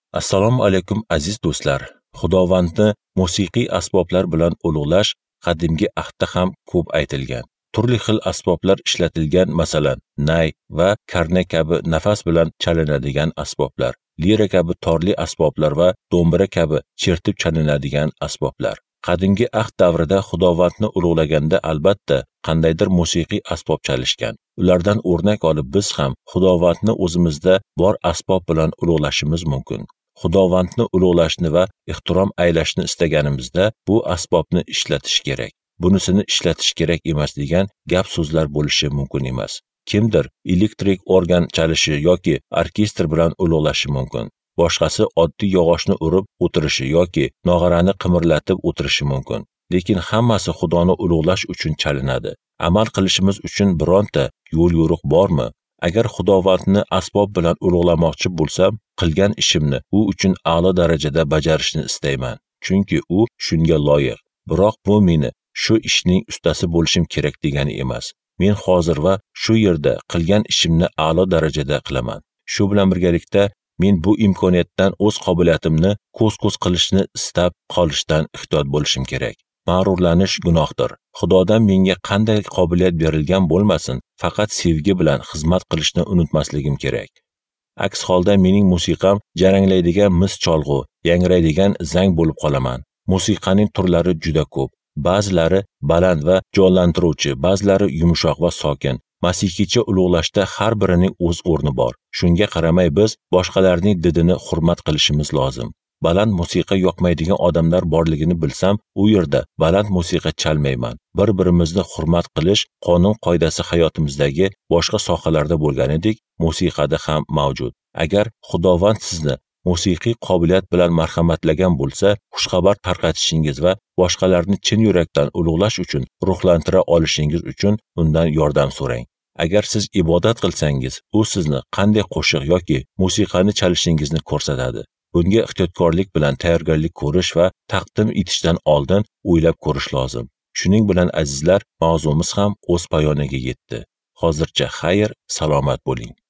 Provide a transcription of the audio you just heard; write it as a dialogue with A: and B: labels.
A: Assalomu alaykum aziz do'stlar. Xudovandni musiqiy asboblar bilan ulug'lash qadimgi ahdda ham ko'p aytilgan. Turli xil asboblar ishlatilgan, masalan, nay va karna kabi nafas bilan chalinadigan asboblar, lira kabi torli asboblar va do'mbira kabi chertib chalinadigan asboblar. Qadimgi ahd davrida Xudovandni ulug'laganda albatta qandaydir musiqiy asbob chalishgan. Ulardan o'rnak olib biz ham Xudovandni o'zimizda bor asbob bilan ulug'lashimiz mumkin. Xudovandni ulug'lashni va ehtirom aylashni istaganimizda bu asbobni ishlatish kerak. Bunisini ishlatish kerak emas degan gap so'zlar bo'lishi mumkin emas. Kimdir elektrik organ chalishi yoki orkestr bilan ulug'lashi mumkin. Boshqasi oddiy yog'ochni urib o'tirishi yoki nog'orani qimirlatib o'tirishi mumkin. Lekin hammasi Xudoni ulug'lash uchun chalinadi. Amal qilishimiz uchun bironta yo'l yo'riq bormi? Agar Xudovandni asbob bilan ulug'lamoqchi bo'lsam, qilgan ishimni u uchun a'lo darajada bajarishni istayman. Chunki u shunga loyiq. Biroq bu meni shu ishning ustasi bo'lishim kerak degani emas. Men hozir va shu yerda qilgan ishimni a'lo darajada qilaman. Shu bilan birgalikda men bu imkoniyatdan o'z qobiliyatimni ko'z-ko'z qilishni istab qolishdan ehtiyot bo'lishim kerak. Mag'rurlanish gunohdir. Xudodan menga qanday qobiliyat berilgan bo'lmasin, faqat sevgi bilan xizmat qilishni unutmasligim kerak. Aks holda mening musiqam jaranglaydigan mis cholg'u, yangraydigan zang bo'lib qolaman. Musiqaning turlari juda ko'p. Ba'zilari baland va jonlantiruvchi, ba'zilari yumshoq va sokin. Masihicha ulug'lashda har birining o'z o'rni bor. Shunga qaramay biz boshqalarning didini hurmat qilishimiz lozim. Baland musiqa yoqmaydigan odamlar borligini bilsam, u yerda baland musiqa chalmayman. Bir-birimizni hurmat qilish qonun qoidasi hayotimizdagi boshqa sohalarda bo'lganidek, musiqada ham mavjud. Agar Xudovand sizni musiqiy qobiliyat bilan marhamatlagan bo'lsa, xushxabar tarqatishingiz va boshqalarni chin yurakdan ulug'lash uchun ruhlantira olishingiz uchun undan yordam so'rang. Agar siz ibodat qilsangiz, u sizni qanday qo'shiq yoki musiqani chalishingizni ko'rsatadi. Bunga ehtiyotkorlik bilan tayyorgarlik ko'rish va taqdim etishdan oldin o'ylab ko'rish lozim. Shuning bilan azizlar, mavzumiz ham o'z poyoniga yetdi. Hozircha xayr, salomat bo'ling.